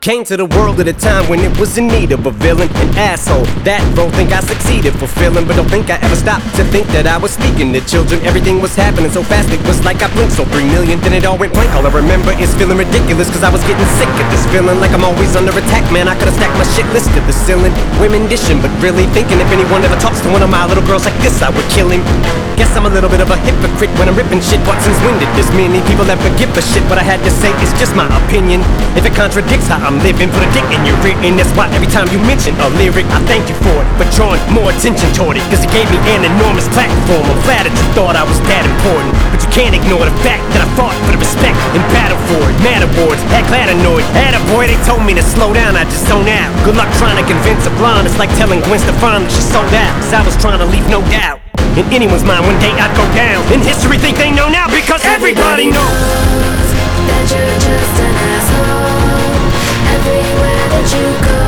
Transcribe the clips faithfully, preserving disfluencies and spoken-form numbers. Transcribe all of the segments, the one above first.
Came to the world at a time when it was in need of a villain, an asshole. That role think I succeeded fulfilling, but don't think I ever stopped to think that I was speaking to children. Everything was happening so fast, it was like I blinked. So three million, then it all went blank. All I remember is feeling ridiculous, cause I was getting sick of this feeling like I'm always under attack. Man, I could've stacked my shit list to the ceiling. Women dishing, but really thinking if anyone ever talks to one of my little girls like this, I would kill him. Guess I'm a little bit of a hypocrite when I'm ripping shit, but since when did this many people ever give a shit? What I had to say is just my opinion. If it contradicts how I'm living, put a dick in your ear, and that's why every time you mention a lyric, I thank you for it, but drawing more attention toward it, cause it gave me an enormous platform. I'm flattered you thought I was that important, but you can't ignore the fact that I fought for the respect and battle for it. Mad awards, heck glad annoyed. Attaboy, they told me to slow down, I just zone out. Good luck trying to convince a blonde, it's like telling Gwen Stefani that she sold out. Cause I was trying to leave no doubt in anyone's mind one day I'd go down. In history think they know now because everybody knows that you're just an asshole. Everywhere that you go,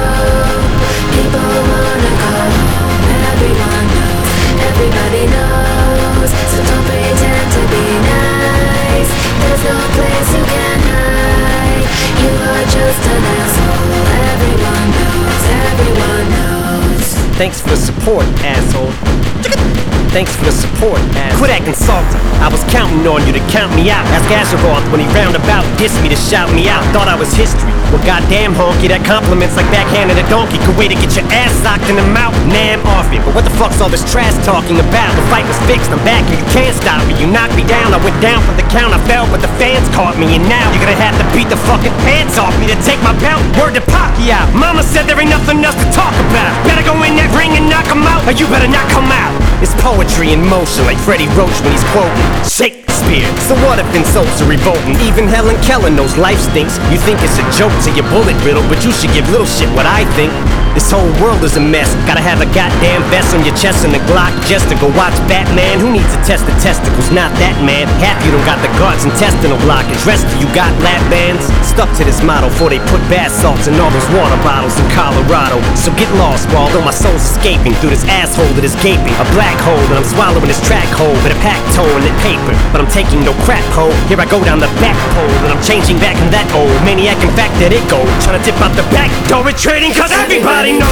people wanna go. Everyone knows, everybody knows. So don't pretend to be nice. There's no place you can hide. You are just an asshole. Everyone knows, everyone knows. Thanks for the support, asshole. Thanks for the support, asshole. Quit acting salty. I was counting on you to count me out. Ask Azeroth when he roundabout dissed me to shout me out. Thought I was history. Well, goddamn honky, that compliments like backhanded a donkey. Could way to get your ass socked in the mouth. Nah, I'm off it. But what the fuck's all this trash talking about? The fight was fixed, I'm back and you can't stop me. You knocked me down, I went down for the count. I fell, but the fans caught me. And now you're gonna have to beat the fucking pants off me to take my belt. Word to Pacquiao. Mama said there ain't nothing else to talk about. Better go in that ring and knock him out, or you better not come out. It's poetry in motion, like Freddie Roach when he's quoting Shakespeare. So what if insults are revolting? Even Helen Keller knows life stinks. You think it's a joke to your bullet riddle, but you should give little shit what I think. This whole world is a mess. Gotta have a goddamn vest on your chest and a Glock just to go watch Batman. Who needs to test the testicles? Not that man. Half you don't got the guards intestinal blockage. Rest of you got lap bands. Stuck to this motto before they put bath salts in all those water bottles in Colorado. So get lost, while although my soul's escaping through this asshole that is gaping. A black hole and I'm swallowing this track hole with a pack toe in the paper. But I'm taking no crap hole. Here I go down the back pole and I'm changing back from that old maniac. In fact that it go trying to dip out the back door retreating cause everybody knows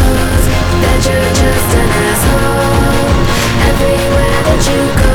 that you're just an asshole. Everywhere that you go,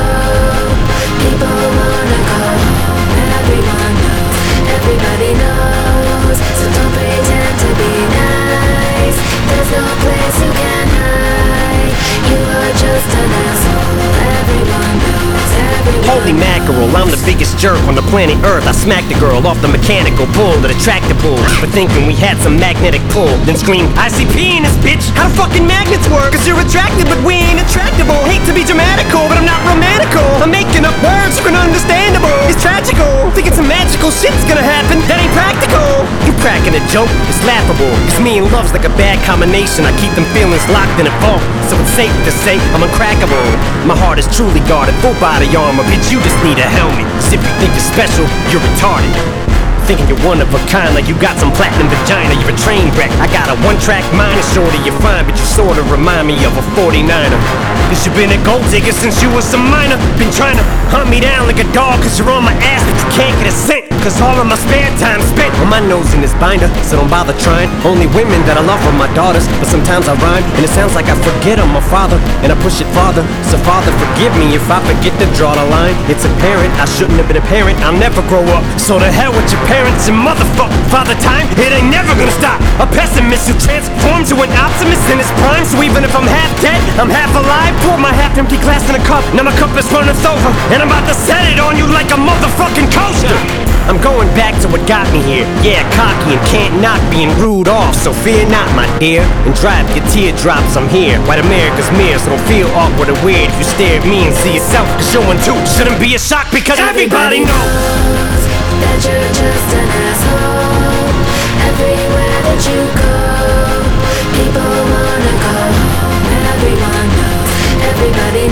people wanna go. Everyone knows, everybody knows. So don't pretend to be nice. There's no place you can hide. You are just an asshole. Everyone knows, everyone Holy mackerel, I'm the biggest jerk on the planet Earth. I smacked a girl off the mechanical bull that attracted bull for thinking we had some magnetic pull. Then screamed, I C P in this bitch. How do fucking magnets work? Cause you're attracted but we ain't attractable. Hate to be dramatical, but I'm not romantical. I'm making up words so understandable. It's tragical, thinking some magical shit's gonna happen. That ain't practical. You cracking a joke, it's laughable. Cause me and love's like a bad combination. I keep them feelings locked in a vault, so it's safe to say I'm uncrackable. My heart is truly guarded, full body armor. Bitch, you just need a helmet. Cause if you think you're special, you're retarded. Thinking you're one of a kind, like you got some platinum vagina. You're a train wreck. I got a one-track mind, and shorty you're fine, but you sorta remind me of a forty-niner. Cause you been a gold digger since you was a minor. Been trying to hunt me down like a dog cause you're on my ass, but you can't get a cent. Cause all of my spare time spent on my nose in this binder. So don't bother trying. Only women that I love are my daughters. But sometimes I rhyme and it sounds like I forget I'm a father, and I push it farther. So father forgive me if I forget to draw the line. It's apparent I shouldn't have been a parent. I'll never grow up, so to hell with your parents and motherfuck father time. It ain't never gonna stop. A pessimist who transforms to an optimist in his prime. So even if I'm half dead, I'm half alive. Pour my half empty glass in a cup. Now my cup is running over, and I'm about to set it on you like a motherfucking coaster. I'm going back to what got me here. Yeah, cocky and can't knock being rude off. So fear not, my dear, and drive your teardrops. I'm here, white America's mirror, so don't feel awkward or weird if you stare at me and see yourself. Cause you're one too. Shouldn't be a shock because everybody knows that you're just an asshole. Everywhere that you go, people wanna go. Everyone knows, everybody